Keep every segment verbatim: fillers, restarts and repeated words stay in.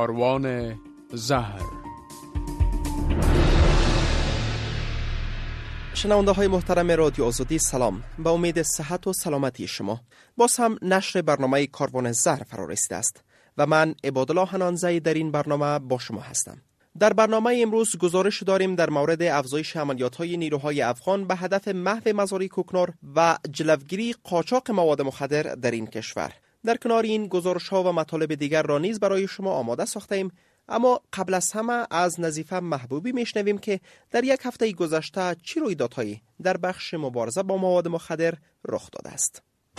کاروان زهر. شنونده های محترم رادیو آزادی سلام، با امید صحت و سلامتی شما. باز هم نشر برنامه کاروان زهر فرا رسیده است و من عبادالله حنانزی در این برنامه با شما هستم. در برنامه امروز گزارش داریم در مورد افزایش عملیات‌های نیروهای افغان به هدف محو مزارع کوکنار و جلوگیری قاچاق مواد مخدر در این کشور. در کنار این گزارش‌ها و مطالب دیگر را نیز برای شما آماده ساخته‌ایم، اما قبل از همه از نظیفه محبوبی میشنویم که در یک هفته گذشته چه رویدادهایی در بخش مبارزه با مواد مخدر رخ داده است.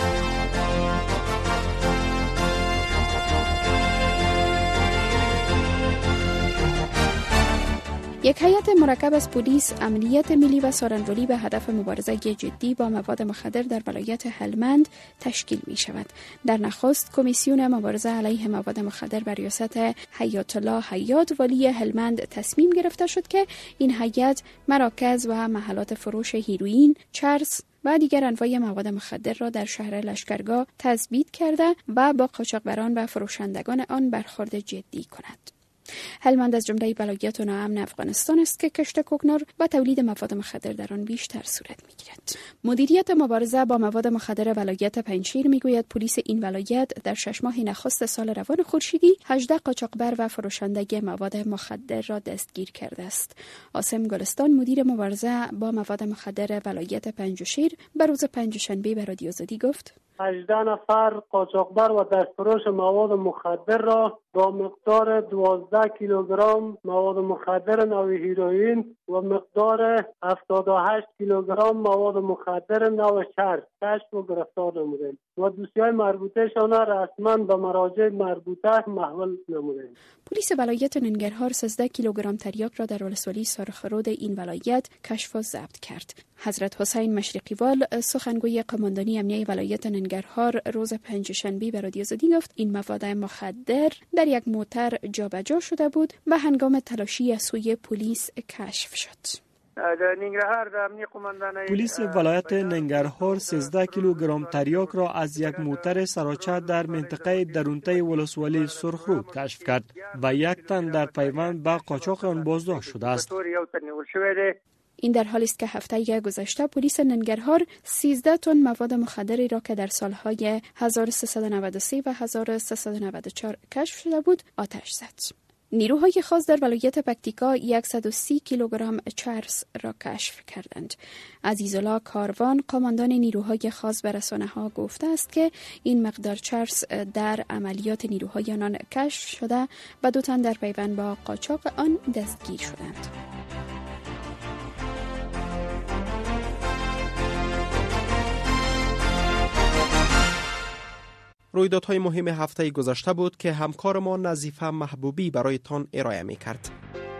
یک هیئت مرکب از پلیس، امنیت ملی و سارنولی به هدف مبارزه جدی با مواد مخدر در ولایت هلمند تشکیل می شود. در نخست کمیسیون مبارزه علیه مواد مخدر بر ریاست حیات الله حیات والی هلمند تصمیم گرفته شد که این هیئت مراکز و محلات فروش هیروئین، چرس و دیگر انواع مواد مخدر را در شهر لشکرگاه تثبیت کرده و با قاچاقبران و فروشندگان آن برخورد جدی کند. هلمند از جمله ولایات ناامن افغانستان است که کشت کوکنار و تولید مواد مخدر در آن بیشتر صورت می‌گیرد. مدیریت مبارزه با مواد مخدر ولایت پنجشیر میگوید پلیس این ولایت در شش ماه نخست سال روان خورشیدی هجده قاچاقبر و فروشنده مواد مخدر را دستگیر کرده است. عاصم گلستان مدیر مبارزه با مواد مخدر ولایت پنجشیر به روز پنجشنبه به رادیو آزادی گفت: هجده نفر قاچاقبر و دستفروش مواد مخدر را با مقدار دوازده کیلوگرم مواد مخدر نوع هیروئین و مقدار هفتاد و هشت کیلوگرم مواد مخدر نوع چرس کشف و گرفتار نمودیم و دوسیه‌های مربوطه‌شان را رسما به مراجع مربوطه محول نمودیم. پلیس ولایت ننگرهار سیزده کیلوگرم تریاک را در ولسوالی سارخرود این ولایت کشف و ضبط کرد. حضرت حسین مشرقیوال سخنگوی قماندانی امنیه ولایت ننگرهار روز پنجشنبه به رادیو آزادی گفت این مواد مخدر در یک موتر جابجا شده بود و هنگام تلاشی از سوی پلیس کشف شد. پلیس ولایت ننگرهار سیزده کیلوگرم تریاک را از یک موتر سراچه در منطقه درونته ولسوالی سرخرود کشف کرد و یک تن در پیوند به قاچاق آن بازداشت شده است. این در حالی است که هفته گذشته پلیس ننگرهار سیزده تن مواد مخدری را که در سالهای هزار و سیصد و نود و سه و هزار و سیصد و نود و چهار کشف شده بود آتش زد. نیروهای خاص در ولایت پکتیکا صد و سی کیلوگرم چرس را کشف کردند. عزیزالله کاروان قماندان نیروهای خاص به رسانه‌ها گفته است که این مقدار چرس در عملیات نیروهای آنان کشف شده و دو تن در پیوند با قاچاق آن دستگیر شدند. رویدادهای مهم هفته گذشته بود که همکار ما نظیفه محبوبی برایتان ارائه می کرد.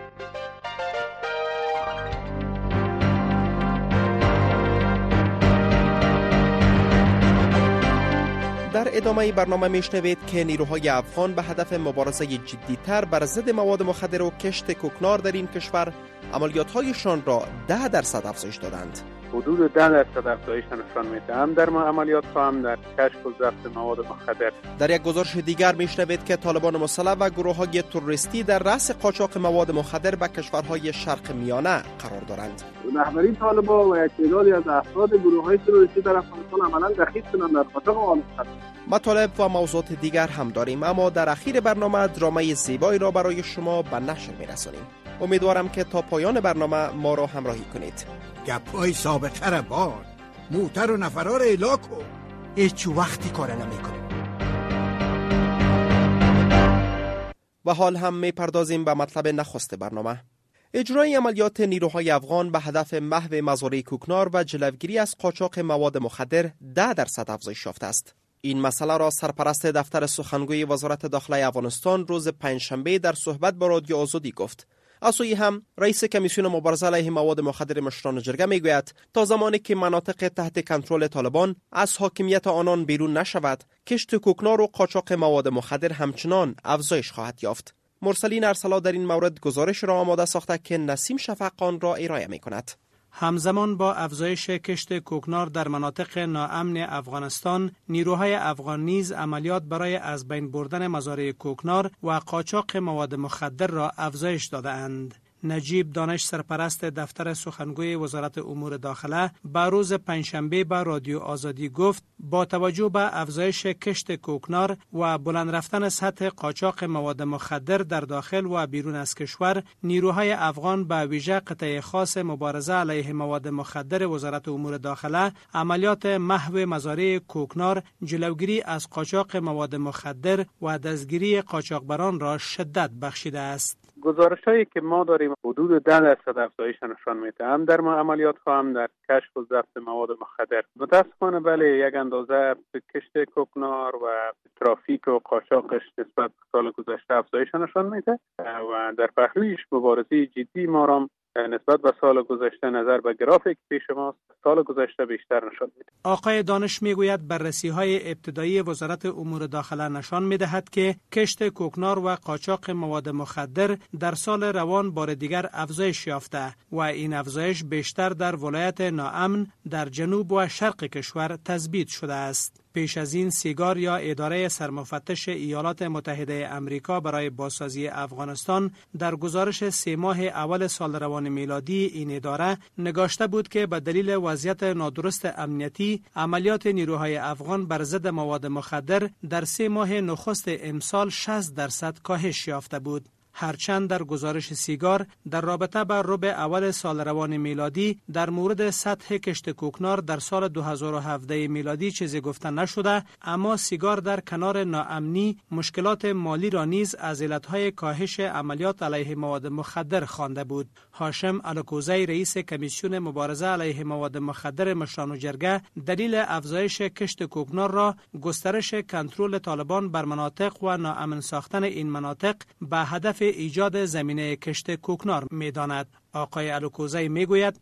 در ادامه برنامه میشنوید که نیروهای افغان به هدف مبارزه جدی‌تر بر ضد مواد مخدر و کشت کوکنار در این کشور عملیات‌هایشان را ده درصد افزایش دادند. حدود ده درصد افزایش نشان میده، هم در عملیات هم در کشف و ضبط مواد مخدر. در یک گزارش دیگر میشنوید که طالبان مسلح و گروه‌های تروریستی در رأس قاچاق مواد مخدر به کشورهای شرق میانه قرار دارند. رهبری طالبان و یک تعدادی از افراد گروه‌های تروریستی در افغانستان عملاً دخیل شدند در قاچاق مواد مخدر. مطالب و موضوعات دیگر هم داریم، اما در اخیر برنامه درامای زیبایی را برای شما به نشر میرسانیم. امیدوارم که تا پایان برنامه ما را همراهی کنید. گپای سابقه را بار موتر و نفرار اعلا کن، هیچ وقتی کار نمیکنیم. و حال هم میپردازیم به مطلب نخست برنامه. اجرای عملیات نیروهای افغان به هدف محو مزارع کوکنار و جلوگیری از قاچاق مواد مخدر ده درصد افزایش یافته است. این مسئله را سرپرست دفتر سخنگوی وزارت داخلی افغانستان روز پنجشنبه در صحبت با رادیو آزادی گفت. از سوی هم رئیس کمیسیون مبارزه علیه مواد مخدر مشران جرگه میگوید تا زمانی که مناطق تحت کنترل طالبان از حاکمیت آنان بیرون نشود، کشت کوکنار و قاچاق مواد مخدر همچنان افزایش خواهد یافت. مرسلین ارسلا در این مورد گزارش را آماده ساخته که نسیم شفقان را ارائه میکند. همزمان با افزایش کشت کوکنار در مناطق ناامن افغانستان، نیروهای افغان نیز عملیات برای از بین بردن مزارع کوکنار و قاچاق مواد مخدر را افزایش داده‌اند. نجیب دانش، سرپرست دفتر سخنگوی وزارت امور داخله، به روز پنجشنبه به رادیو آزادی گفت با توجه به افزایش کشت کوکنار و بلند رفتن سطح قاچاق مواد مخدر در داخل و بیرون از کشور، نیروهای افغان به ویژه قطعه خاص مبارزه علیه مواد مخدر وزارت امور داخله عملیات محو مزارع کوکنار، جلوگیری از قاچاق مواد مخدر و دستگیری قاچاقبران را شدت بخشیده است. گزارش‌هایی که ما داریم حدود ده درصد افزایش نشان میده، هم در عملیات ها هم در کشف و ضبط مواد مخدر. متاسفانه بله، یک اندازه کشت کوکنار و ترافیک و قاچاقش نسبت به سال گذشته افزایش نشان میده و در پهلویش مبارزه جدی ما را نسبت به سال گذشته نظر به گرافیک پیش ماست، سال گذشته بیشتر نشان میده. آقای دانش میگوید بررسی‌های ابتدایی وزارت امور داخله نشان میدهد که کشت کوکنار و قاچاق مواد مخدر در سال روان بار دیگر افزایش یافته و این افزایش بیشتر در ولایت ناامن در جنوب و شرق کشور تثبیت شده است. پیش از این سیگار یا اداره سرمفتش ایالات متحده امریکا برای بازسازی افغانستان در گزارش سه ماه اول سال روان میلادی این اداره نگاشته بود که به دلیل وضعیت نادرست امنیتی عملیات نیروهای افغان بر ضد مواد مخدر در سه ماه نخست امسال شصت درصد کاهش یافته بود. هرچند در گزارش سیگار در رابطه با ربع اول سال روان میلادی در مورد سطح کشت کوکنار در سال دو هزار و هفده میلادی چیزی گفته نشده، اما سیگار در کنار ناامنی مشکلات مالی را نیز از علتهای کاهش عملیات علیه مواد مخدر خوانده بود. هاشم الکوزی، رئیس کمیسیون مبارزه علیه مواد مخدر مشران جرگه، دلیل افزایش کشت کوکنار را گسترش کنترل طالبان بر مناطق و ناامن ساختن این مناطق به هدف ایجاد زمینه کشت کوکنار می‌داند. آقای الکوزی میگوید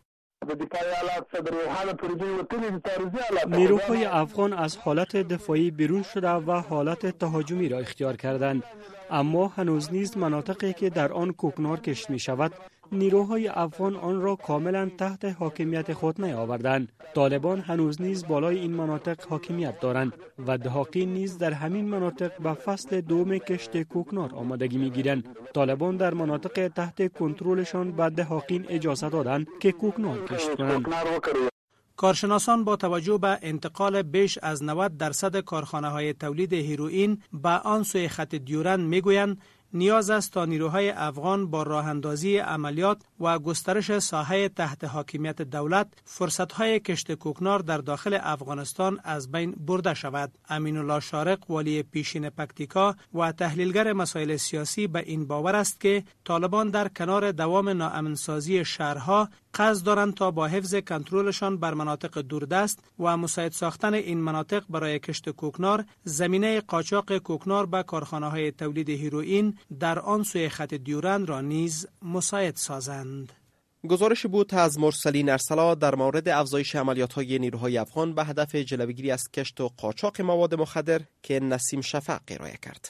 نیروهای افغان از حالت دفاعی بیرون شده و حالت تهاجمی را اختیار کردند، اما هنوز نیز مناطقی که در آن کوکنار کشت می شود نیروهای افغان آن را کاملا تحت حاکمیت خود نیاوردند. طالبان هنوز نیز بالای این مناطق حاکمیت دارند و دهاقین نیز در همین مناطق به فصل دوم کشت کوکنار آمادگی میگیرند. طالبان در مناطق تحت کنترلشان به دهاقین اجازه دادند که کوکنار کشت کنند. کارشناسان با توجه به انتقال بیش از نود درصد کارخانه‌های تولید هیروئین به آن سوی خط دیورند میگویند نیاز است تا نیروهای افغان با راه اندازی عملیات و گسترش ساحه تحت حاکمیت دولت فرصت‌های کشت کوکنار در داخل افغانستان از بین برده شود. امین الله شارق، والی پیشین پکتیکا و تحلیلگر مسائل سیاسی، به این باور است که طالبان در کنار دوام ناامنسازی شهرها قصد دارند تا با حفظ کنترلشان بر مناطق دوردست و مساعد ساختن این مناطق برای کشت کوکنار، زمینه قاچاق کوکنار به کارخانه‌های تولید هیروئین در آن سوی خط دیورند را نیز مساعد سازند. گزارش بود از مرسلین ارسلا در مورد افزایش عملیات‌های نیروهای افغان به هدف جلوگیری از کشت و قاچاق مواد مخدر که نسیم شفق ارائه کرد.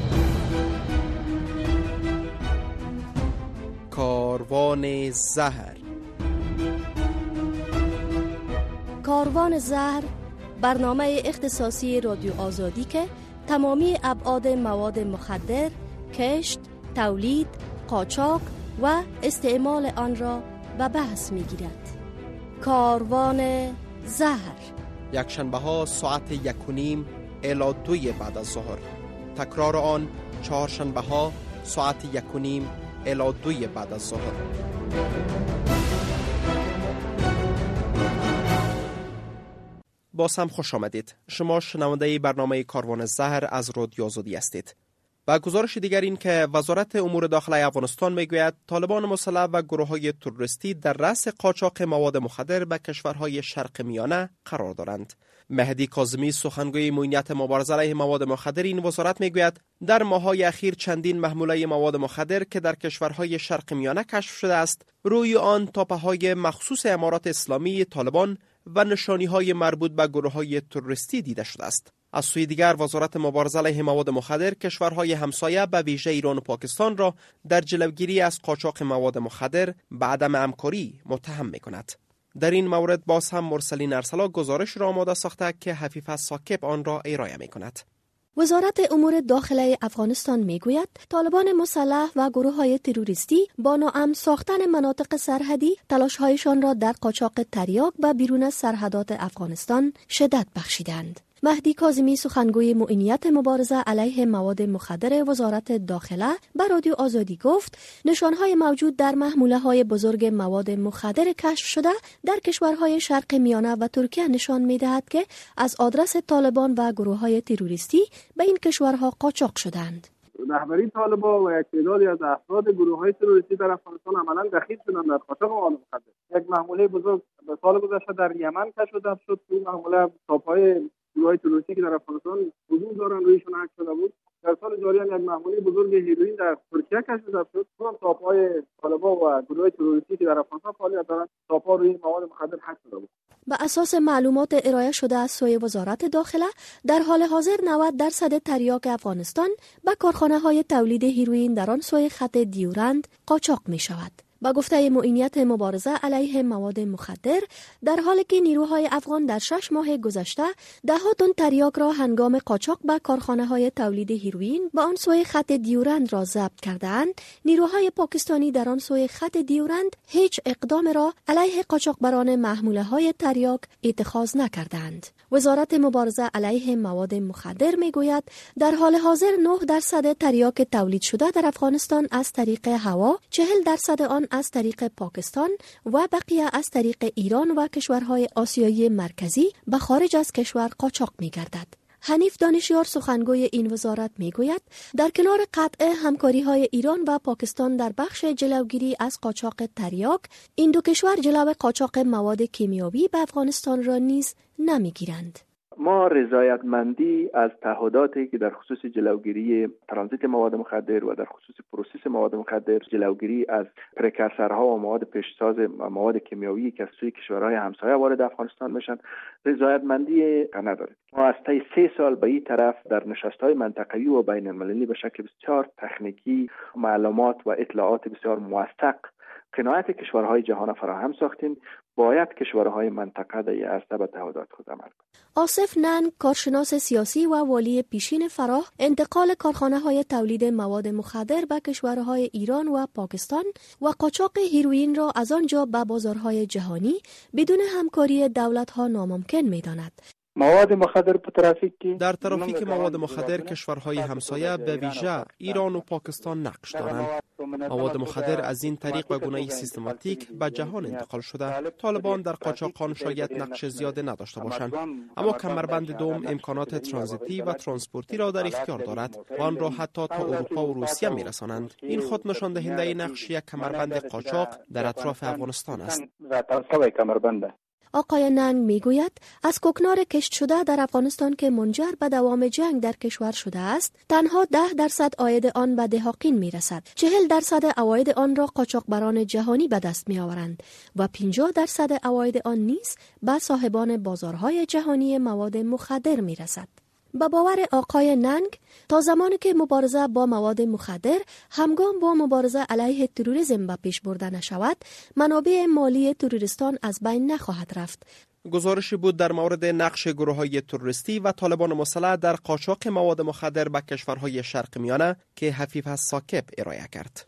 کاروان زهر. کاروان زهر برنامه اختصاصی رادیو آزادی که تمامی ابعاد مواد مخدر، کشت، تولید، قاچاق و استعمال آن را به بحث می گیرد. کاروان زهر یک شنبه ها ساعت یک و نیم الی دوی بعد از ظهر. تکرار آن چهار شنبه ها ساعت یک و نیم الی دوی بعد از ظهر. باز هم خوش آمدید. شما شنونده برنامه کاروان زهر از رادیو آزادی هستید. و گزارش دیگر این که وزارت امور داخله افغانستان میگوید طالبان مسلح و گروه‌های تروریستی در رأس قاچاق مواد مخدر به کشورهای شرق میانه قرار دارند. مهدی کاظمی، سخنگوی معینیت مبارزه علیه مواد مخدر این وزارت میگوید در ماه‌های اخیر چندین محموله مواد مخدر که در کشورهای شرق میانه کشف شده است، روی آن تاپه‌های مخصوص امارات اسلامی طالبان و نشانی‌های مربوط به گروه‌های تروریستی دیده شده است. از سوی دیگر وزارت مبارزه علیه مواد مخدر کشورهای همسایه به ویژه ایران و پاکستان را در جلوگیری از قاچاق مواد مخدر به عدم همکاری متهم می‌کند. در این مورد باز هم مرسلین ارسلا گزارش را آماده ساخته که حفیظ ساکب آن را ارائه می کند. وزارت امور داخله افغانستان میگوید طالبان مسلح و گروه‌های تروریستی با ناامن ساختن مناطق سرحدی تلاش‌هایشان را در قاچاق تریاک و بیرون از سرحدات افغانستان شدت بخشیدند. مهدی کاظمی سخنگوی معینیت مبارزه علیه مواد مخدر وزارت داخله به رادیو آزادی گفت نشانهای موجود در محموله‌های بزرگ مواد مخدر کشف شده در کشورهای شرق میانه و ترکیه نشان می‌دهد که از آدرس طالبان و گروه‌های تروریستی به این کشورها قاچاق شدند. رهبری طالبان و یک تعدادی از افراد گروه‌های تروریستی در افغانستان عملاً دخیل شدند در قاچاق مواد مخدر. یک محموله بزرگ به سال گذشته در یمن کشف شد. این محموله تاپ‌های گروه‌های تروریستی که در افغانستان حضور دارند رویشون حک شده بود. در سال جاری هم یک محموله بزرگ هیروئین در ترکیه کشف شد. اون تاپ‌های طالبان و گروه‌های تروریستی که در افغانستان فعالیت دارند تاپ‌ها روی مواد مخدر حک شده بود. به اساس معلومات ارائه شده از سوی وزارت داخله در حال حاضر نود درصد تریاک افغانستان به کارخانه‌های تولید هیروئین در آن سوی خط دیورند قاچاق می‌شود. با گفته معینیت مبارزه علیه مواد مخدر، در حالی که نیروهای افغان در شش ماه گذشته ده ها تن تریاک را هنگام قاچاق به کارخانه‌های تولید هیروئین به آن سوی خط دیورند را ضبط کردند، نیروهای پاکستانی در آن سوی خط دیورند هیچ اقدام را علیه قاچاقبران محموله‌های تریاک اتخاذ نکردند. وزارت مبارزه علیه مواد مخدر میگوید در حال حاضر نه درصد تریاک تولید شده در افغانستان از طریق هوا، چهل درصد آن از طریق پاکستان و بقیه از طریق ایران و کشورهای آسیایی مرکزی به خارج از کشور قاچاق می‌گردد. حنیف دانشیار سخنگوی این وزارت میگوید در کنار قطع همکاری‌های ایران و پاکستان در بخش جلوگیری از قاچاق تریاک، این دو کشور جلو قاچاق مواد کیمیایی به افغانستان را نیز نمیگیرند. ما رضایتمندی از تعهداتی که در خصوص جلوگیری ترانزیت مواد مخدر و در خصوص پروسس مواد مخدر، جلوگیری از پرکرسرها و مواد پیشساز و مواد کیمیایی که از سوی کشورهای همسایه وارد افغانستان میشن، رضایتمندی نداریم. ما از طی سه سال به این طرف در نشست‌های منطقه‌ای و بین المللی به شکل بسیار تکنیکی معلومات و اطلاعات بسیار موثق قناعت کشورهای جهان فراهم ساختیم. باید کشورهای منطقه در این عرصه به تعهدات خود عمل کنند. آصف ننگ، کارشناس سیاسی و والی پیشین فراه، انتقال کارخانه‌های تولید مواد مخدر به کشورهای ایران و پاکستان و قاچاق هیروئین را از آنجا به بازارهای جهانی بدون همکاری دولت‌ها ناممکن می‌داند. مواد مخدر په ترافیک کې در ترافیک مواد مخدر کشورهای همسایه به ویژه ایران و پاکستان نقش دارند. مواد مخدر از این طریق و گونه‌ای سیستماتیک به جهان انتقال شده. طالبان در قاچاق شاید نقش زیاده نداشته باشند، اما کمربند دوم امکانات ترانزیتی و ترانسپورتی را در اختیار دارد و آن را حتی تا اروپا و روسیه می‌رسانند. این خود نشان دهنده نقش یک کمربند قاچاق در اطراف افغانستان است. آقای ننگ میگوید از کوکنار کشت شده در افغانستان که منجر به دوام جنگ در کشور شده است، تنها ده درصد عاید آن به دهاقین میرسد. چهل درصد عواید آن را قاچاقبران جهانی به دست میآورند و پنجاه درصد عواید آن نیز به صاحبان بازارهای جهانی مواد مخدر میرسد. با باور آقای ننگ، تا زمانی که مبارزه با مواد مخدر همگام با مبارزه علیه تروریسم به پیش برده نشود، منابع مالی تروریستان از بین نخواهد رفت. گزارشی بود در مورد نقش گروه‌های تروریستی و طالبان مسلح در قاچاق مواد مخدر به کشورهای شرق میانه که حفیظ ساکب ارائه کرد.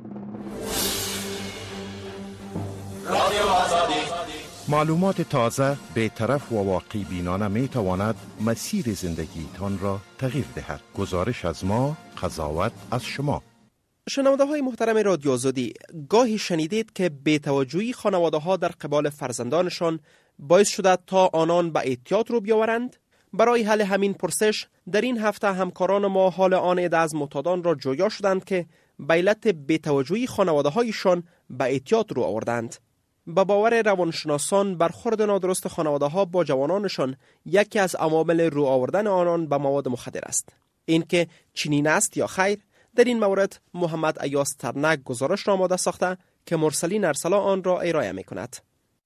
رادیو آزادی. معلومات تازه، بی‌طرف و واقعی بینانه می تواند مسیر زندگیتان را تغییر دهد. گزارش از ما، قضاوت از شما. شنونده های محترم رادیو آزادی، گاهی شنیدید که بی‌توجهی خانواده ها در قبال فرزندانشان باعث شده تا آنان به اعتیاد رو بیاورند؟ برای حل همین پرسش در این هفته همکاران ما حال آن عده از معتادان را جویا شدند که به علت بی‌توجهی خانواده هایشان به اعتیاد رو آوردند. با باور روانشناسان برخورد نادرست خانواده ها با جوانانشان یکی از عوامل رو آوردن آنان به مواد مخدر است. اینکه چنین است یا خیر، در این مورد محمد ایاز ترنک گزارش را آماده ساخته که مرسلین ارسلا آن را ارائه می کند.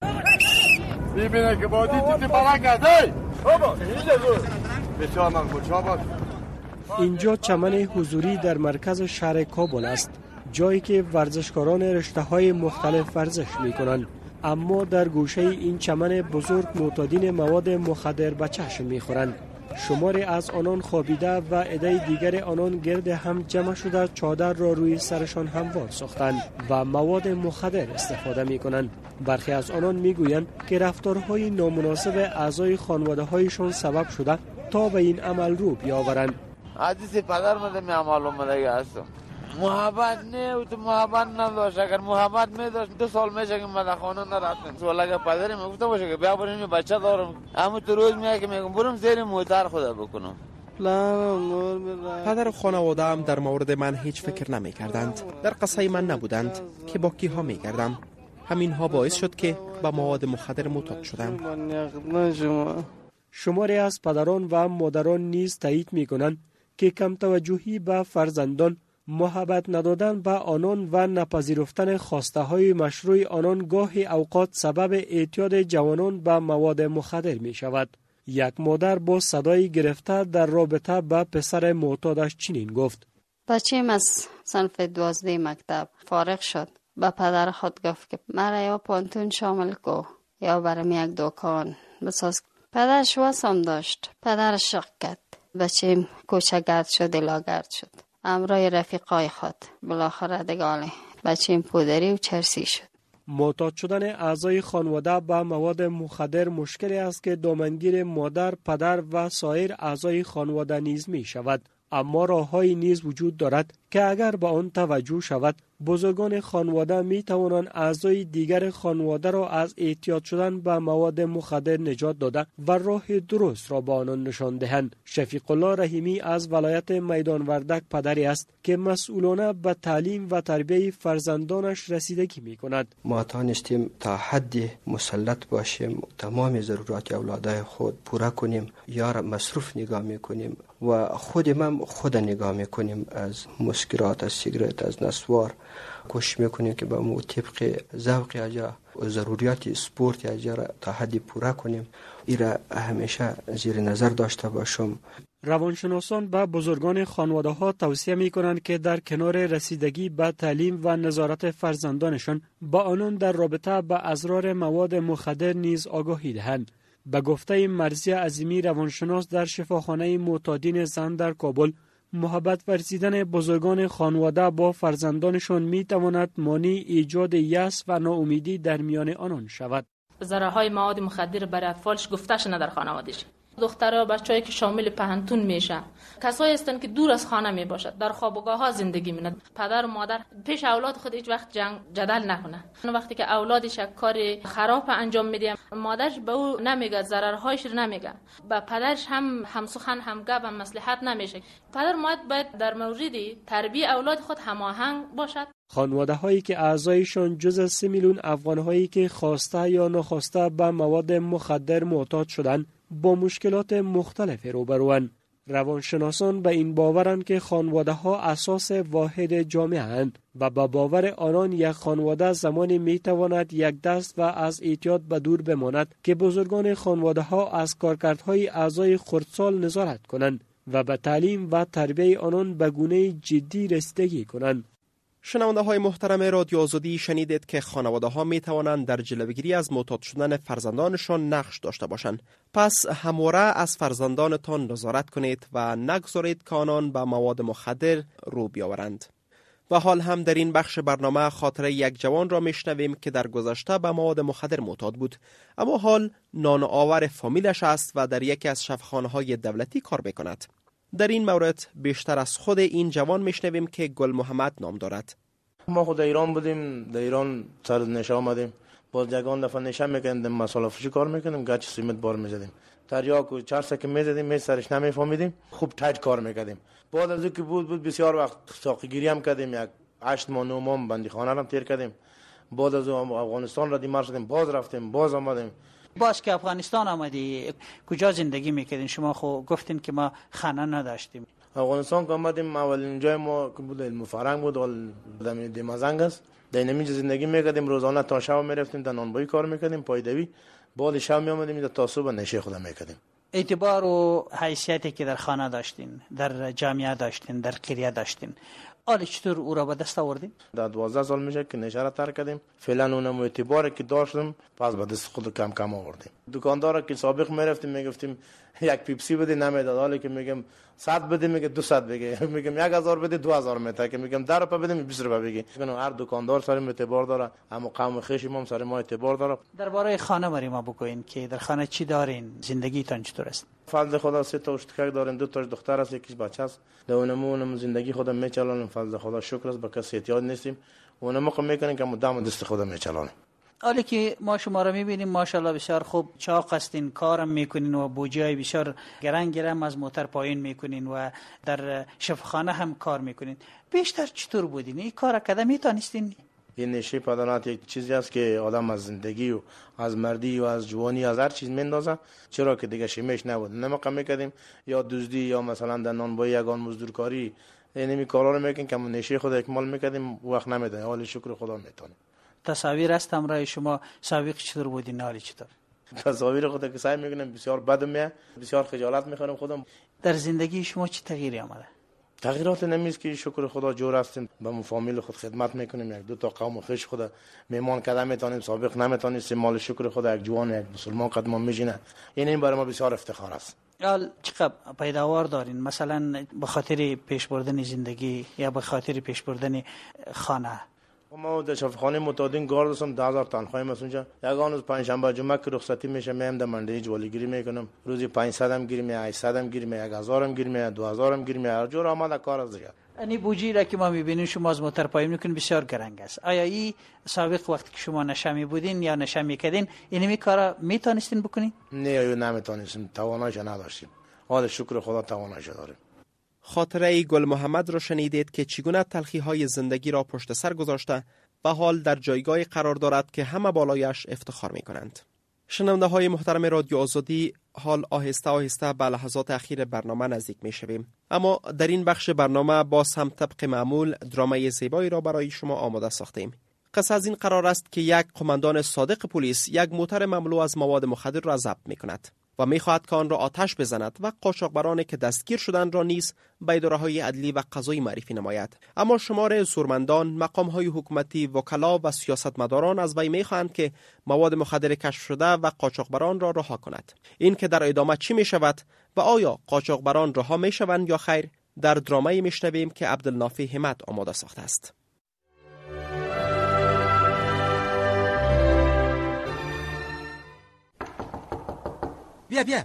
اینجا چمن حضوری در مرکز شهر کابل است، جایی که ورزشکاران رشته‌های مختلف ورزش می‌کنند. اما در گوشه این چمن بزرگ معتادین مواد مخدر به چشم می‌خورند. شماری از آنان خوابیده و عده دیگر آنان گرد هم جمع شده چادر را روی سرشان هموار ساختند و مواد مخدر استفاده می‌کنند. برخی از آنان می‌گویند که رفتارهای نامناسب اعضای خانواده‌هایشان سبب شده تا به این عمل رو بیاورند. حدیث پدر مده می معلوم مده هستم. محبت نه و تو محبت نداشت. اگر محبت می داشت دو سال میشه که من خانه نرفتم. سوال اگر پدری میگفته باشه که بیا بریم بچه دارم، اما تو روز میگه که میگم برم زیر موتر خدا بکنم. پدر و خانواده هم در مورد من هیچ فکر نمی کردند. در قصه من نبودند که با کیها می گردم. همین ها باعث شد که با مواد مخدر معتاد شدم. شماری از پدران و مادران نیز تایید می کنند که کم توجهی به فرزندان، محبت ندادن به آنان و نپذیرفتن خواسته های مشروع آنان گاهی اوقات سبب اعتیاد جوانان به مواد مخدر می شود. یک مادر با صدای گرفته در رابطه با پسر معتادش چنین گفت: بچه‌م از صنف دوازده مکتب فارغ شد. با پدر خود گفت که مرا یا پانتون شامل کو یا برام یک دکان بساز. پدرش واسم داشت. پدرش شق کرد. بچه‌م کوچه‌گرد شد، لاغرد شد. امرای رفیقای خود بالاخره دگاله بچه‌م پودری و چرسی شد. معتاد شدن اعضای خانواده با مواد مخدر مشکلی است که دامنگیر مادر، پدر و سایر اعضای خانواده نیز می شود. اما راه‌هایی نیز وجود دارد که اگر به آن توجه شود، بزرگان خانواده می توانند اعضای دیگر خانواده را از اعتیاد شدن به مواد مخدر نجات داده و راه درست را به آنان نشان دهند. شفیق الله رحیمی از ولایت میدان وردک پدری است که مسئولانه به تعلیم و تربیت فرزندانش رسیدگی می کند. ما توانستیم تا حدی مسلط باشیم، تمام ضرورات اولادای خود پورا کنیم، یا را مصروف نگاه می کنیم و خودم هم خود نگاه می کنیم، از مسکرات، از سیگرت، از نسوار کوشش میکنیم که با مو طبق ذوق اجا و ضروریات سپورت اجا را تا حدی پورا کنیم. ایرا همیشه زیر نظر داشته باشم. روانشناسان به بزرگان خانواده ها توصیه می کنند که در کنار رسیدگی به تعلیم و نظارت فرزندانشان با آنان در رابطه با اضرار مواد مخدر نیز آگاهی دهند. به گفته مرضیه عظیمی روانشناس در شفاخانه معتادین زن در کابل، محبت ورزیدن بزرگان خانواده با فرزندانشان می تواند مانع ایجاد یأس و ناامیدی در میان آنان شود. ضررهای مواد مخدر برای اطفالش گفته‌ش نه در خانواده‌اش. دخترها بچه‌ای که شامل پهنتون میشه، کسایی هستند که دور از خانه می باشد، در خوابگاه‌ها زندگی می‌کنند. پدر و مادر پیش اولاد خود هیچ وقت جنگ جدل نکنه. وقتی که اولادش کار خراب انجام میده، مادرش به او نمیگه، ضررهایش رو نمیگه، با پدرش هم همسخن هم گپ هم مصلحت نمیشه. پدر مادر باید در مورد تربیت اولاد خود هماهنگ باشد. خانواده هایی که اعضایشان جز سه میلیون افغان هایی که خواسته یا ناخواسته به مواد مخدر معتاد شدند با مشکلات مختلف روبروند. روانشناسان به این باورند که خانواده ها اساس واحد جامعه اند و با باور آنان یک خانواده زمانی می تواند یک دست و از اعتیاد به دور بماند که بزرگان خانواده ها از کارکردهای اعضای خردسال نظارت کنند و به تعلیم و تربیت آنان به گونه جدی رسیدگی کنند. شنونده های محترم رادیو آزادی، شنیدید که خانواده ها می توانند در جلوگیری از معتاد شدن فرزندانشان نقش داشته باشند. پس همواره از فرزندانتان نظارت کنید و نگذارید که آنان به مواد مخدر رو بیاورند. و حال هم در این بخش برنامه خاطره یک جوان را میشنویم که در گذشته به مواد مخدر معتاد بود، اما حال نان آور فامیلش است و در یکی از شفاخانه‌های دولتی کار میکند. در این مورد بیشتر از خود این جوان میشنویم که گل محمد نام دارد. ما خود ایران بودیم، در ایران سر نشه آمدیم، باز یگان دفعه نشه میکردیم، مساله فروشی کار میکردیم، گچ سیمت بار میزدیم، تریاک و چرسه که میزدیم، می سرش نمیفهمیدیم، خوب تایت کار میکردیم. بعد از اینکه بود بود بسیار وقت ساقی گیری هم کردیم، یک هشت ماه نه ماه بندی خانه هم تیر کردیم. بعد از افغانستان را دیمار شدیم، باز رفتیم، باز آمدیم. باز که افغانستان آمدی کجا زندگی میکردین؟ شما خو گفتین که ما خانه نداشتیم. افغانستان که آمدیم اولین جای ما که بود علم فرهنگ بود، دم دیمازنگ است. در اینجا زندگی میکردیم، روزانه تا شب میرفتیم در نانبایی کار میکردیم، پایدوی. بعد شب میآمدیم تا صبح نشه خود میکردیم. اعتبار و حیثیتی که در خانه داشتین، در جامعه داشتین، در قریه داشتین، حالا چطور او را به دست آوردیم؟ در دوازده سال میشه که نشه را ترک کردیم. فعلا اونم اعتباری که داشتم پس به دست خود کم کم آوردیم. دکاندارا که سابق میرفتیم میگفتیم یک پیپسی بده نمیداد، حالا که میگم صد بده میگه دو صد بگه، میگم یک هزار بده دو هزار میته، که میگم ده روپیه بده بیست روپیه بگه. میگم هر دکاندار سر ما اعتبار داره، اما قوم خویش ما سر ما اعتبار داره. درباره خانه برای ما بگوین که در خانه چی دارین؟ زندگیتان چطور است؟ فضل خدا سه تا اشتکک داریم، دو تا دختر است، یکیش بچه است. اونمون زندگی خودم میچلانیم، فضل خدا شکر است، به کسی احتیاج نیستیم. اونم که میکنیم که مدام دست خودم میچلانیم. حالا که ما شما را میبینیم ماشاءالله بسیار خوب چاق هستین، کارم میکنین و بوجای بسیار گرنگ گرم از موتر پایین میکنین و در شفاخانه هم کار میکنین. بیشتر چطور بودین؟ این کار کده میتونستین؟ این نشه پدرانت یک چیزی است که آدم از زندگی و از مردی و از جوانی از هر چیز میندازه، چرا که دیگه شیمش نبود. نمقه میکردیم یا دزدی یا مثلا در نانبایی یگان مزدورکاری، اینمی کارا رو میکنیم که نشه خود اکمال میکردیم، وقت نمیدونیم. حال شکر خدا میتونیم. تصاویر است همراه شما، سابق چطور بودین؟ حالی چطور؟ تصاویر خود که سعی میکنم بسیار بد میاد، بسیار خجالت میخورم خودم. در زندگی شما چی تغییری آمده؟ تغییرات نمیست که شکر خدا جور هستیم، به مو فامیل خود خدمت میکنیم، یک دو تا قوم خویش خود میمان کردن میتونیم، سابق نمیتونیم. مال شکر خدا یک جوان یک مسلمان قدم میشینه، این این برای ما بسیار افتخار است. حال چقدر پیداوار دارین؟ مثلا به خاطر پیش بردن زندگی یا به خاطر پیش بردن خانه؟ ما در شفاخانه متعدد گارد هستم، ده هزار تنخواه است اونجا. یگان روز پنجشنبه جمعه که رخصتی میشه میام در منډی جوالیگیری میکنم، روزی پانصد هم گیریم، هشتصد هم گیریم، یک هزار هم گیریم، دو هزار هم گیریم، هر جور آمده کار است دیگه. یعنی بوجی را که ما میبینیم شما از موتر پایین میکنین بسیار گرنگ است. آیا این سابق وقتی که شما نشه میبودین یا نشه میکردین اینمی کارا میتونستین بکنین؟ نه نمیتونستیم، تواناییش نداشتیم. حال شکر خدا تواناییش داریم. خاطره گل محمد را شنیدید که چگونه تلخی های زندگی را پشت سر گذاشته و حال در جایگاه قرار دارد که همه بالایش افتخار می کنند. شنونده های محترم رادیو آزادی، حال آهسته آهسته به لحظات اخیر برنامه نزدیک می شویم. اما در این بخش برنامه باز هم طبق معمول درامای زیبایی را برای شما آماده ساختیم. قصه از این قرار است که یک قماندان صادق پلیس یک موتر مملو از مواد مخدر را ضبط می کند و می خواهد که آن را آتش بزند و قاچاقبرانی که دستگیر شدند را نیز به اداره‌های عدلی و قضایی معرفی نماید. اما شمار زورمندان، مقام‌های حکومتی، وکلا و سیاستمداران از وی می خواهند که مواد مخدر کشف شده و قاچاقبران را رها کند. این که در ادامه چی می شود و آیا قاچاقبران رها می شوند یا خیر، در درامایی می شنویم که عبدالنافع همت آماده ساخته است. بیا بیا.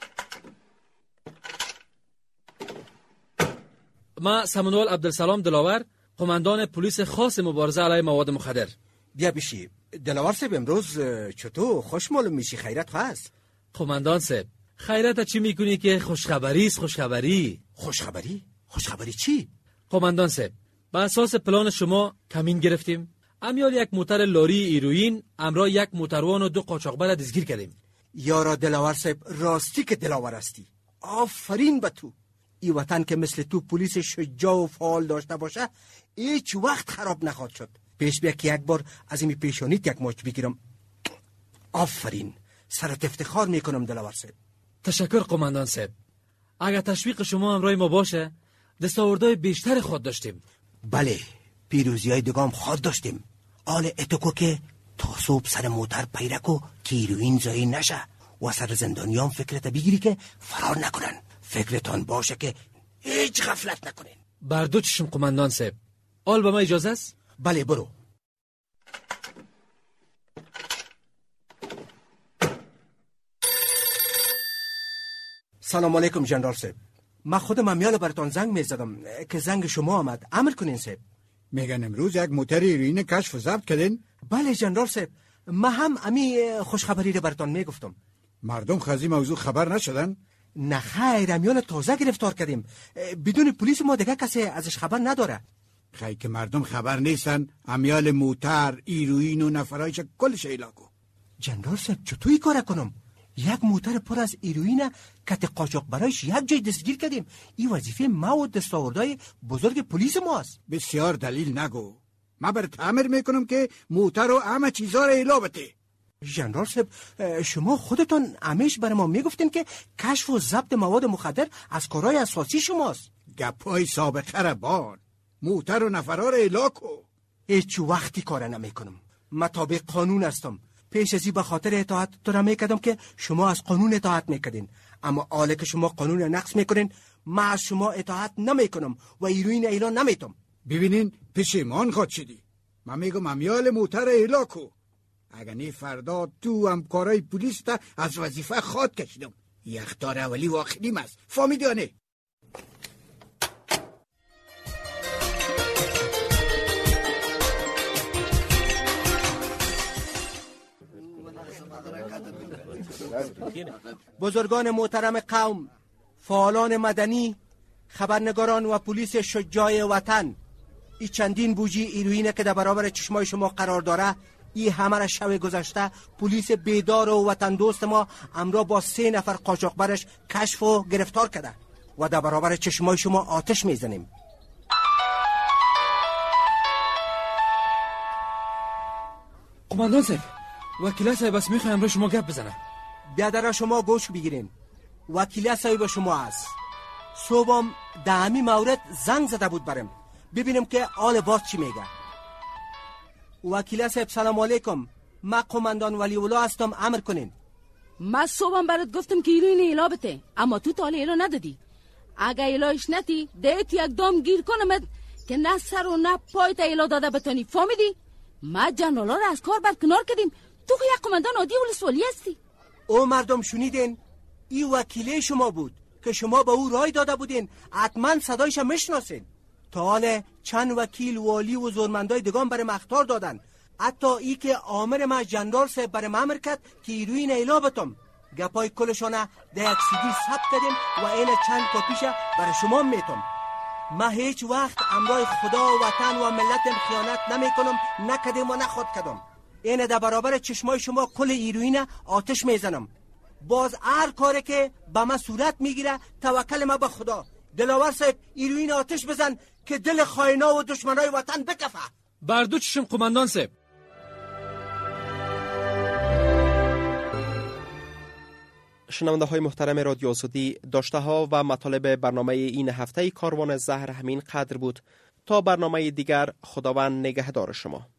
ما سمنوال عبدالسلام دلاور، قماندان پلیس خاص مبارزه علیه مواد مخدر. بیا بشی. دلاور صاحب امروز چطور خوش معلوم میشی؟ خیرت هست؟ قماندان صاحب خیرت چی میکنی که خوشخبری است؟ خوشخبری. خوشخبری؟ خوشخبری چی؟ قماندان صاحب به اساس پلان شما کمین گرفتیم. امیال یک موتر لاری ایروین امرا یک موتروان و دو قاچاقبر دستگیر کردیم. یارا دلاور صاحب راستی که دلاور هستی. آفرین به تو. ای وطن که مثل تو پلیس شجاع و فعال داشته باشه هیچ وقت خراب نخواد شد. پیش بیا که یک بار از این پیشانیت یک ماچ بگیرم. آفرین. سرت افتخار میکنم دلاور صاحب. تشکر قماندان صاحب. اگر تشویق شما همراه ما باشه دستاوردهای بیشتر خود داشتیم. بله پیروزی های دگام خود داشتیم. آل اتوکو که تا صبح سر موتر پیرکو که ایروین زایی نشه و سر زندانیان فکرت بگیری که فرار نکنن. فکرتان باشه که هیچ غفلت نکنین. بر دو چشم قماندان صاحب. آل به ما اجازه است؟ بله برو. سلام علیکم جنرال صاحب. من خودم امیال براتون زنگ میزدم که زنگ شما آمد. عمل کنین صاحب. میگن امروز یک موتر ایروین کشف و ضبط کردین؟ بله جنرال صاحب. من هم امی خوشخبری رو براتون میگفتم. مردم خزی موضوع خبر نشدن؟ نه خیر، امیال تازه گرفتار کردیم. بدون پلیس ما دیگه کسی ازش خبر نداره. خیلی که مردم خبر نیستن امیال موتر ایروین و نفرایش کلش ایلاکو. جنرال صاحب چطوری کار کنم؟ یک موتر پر از ایروین کت قاچاق برایش یک جای دستگیر کردیم. این وظیفه ما و دستاوردهای بزرگ پلیس ماست. بسیار دلیل نگو. ما بر تعمیر میکنم که موتر و همه چیزا رو ایلا بده. جنرال صاحب شما خودتان همیشه برای ما میگفتین که کشف و ضبط مواد مخدر از کارهای اساسی شماست. گپای سابقه را بان. موتر و نفرا را اعلا کو. هیچ وقتی کار نمیکنم. مطابق قانون هستم. پیش ازی به خاطر اطاعت تو را میکردم که شما از قانون اطاعت میکردین، اما حالا که شما قانون را نقض میکنین من از شما اطاعت نمیکنم و ایروین اعلان نمیتم. ببینین پشیمان خود شدی. من میگم امیال موتر اعلا کو. اگر نی فردا تو همکارای پلیس تا از وظیفه خود کشیدم. یختار اولی و آخریم است. فهمیدی یا نه؟ بزرگان محترم قوم، فعالان مدنی، خبرنگاران و پلیس شجاع وطن، این چندین بوجی ایروینه که در برابر چشمای شما قرار داره، این همه را شب گذشته پلیس بیدار و وطن دوست ما امرا با سه نفر قاچاقبرش کشف و گرفتار کرده و در برابر چشمای شما آتش میزنیم. قماندان صاحب، وکیل صاحب بس میخوایم امروز شما گپ بزنم. بیادر شما گوش بگیرین. وکیل صاحب شما است. صبحم در همین مورد زنگ زده بود برم ببینم که آل باز چی میگه. وکیل صاحب سلام علیکم. من قماندان ولی الله هستم، امر کنین. من صبحم برات گفتم که ایلو اینه ایلا بته، اما تو تاله ایلا ندادی. اگه ایلاش نتی دیت یک دام گیر کنمت که نه سر و نه پای تا ایلا داده بتانی. فهمیدی؟ ما جنرالا رو از کار برکنار کردیم. تو که یک قماندان عادی ولسوالی هستی. او مردم شنیدین؟ ای وکیله شما بود که شما به او رای داده بودین، حتما صدایش میشناسین. تا حالا چند وکیل والی و زورمندای دگان برای مختار دادن، حتی ای که آمر ما جندار صاحب برای مامر کرد که ایروین ایلا بتم. گپای کلشانه در یک سیدی ثبت کردیم و این چند کپیشه برای شما میتم. ما هیچ وقت امرای خدا و وطن و ملت خیانت نمی کنم، نکدیم و نخود کدم. این در برابر چشمای شما کل ایروین آتش میزنم. باز هر کاری که به ما صورت میگیره توکل ما به خدا. دلاور صاحب ایروین آتش بزن که دل خائنا و دشمنای وطن بکفه. بردو چشم قماندان صاحب. شنونده های محترم رادیو آزادی، داشته ها و مطالب برنامه این هفته کاروان زهر همین قدر بود. تا برنامه دیگر، خداوند نگهدار شما.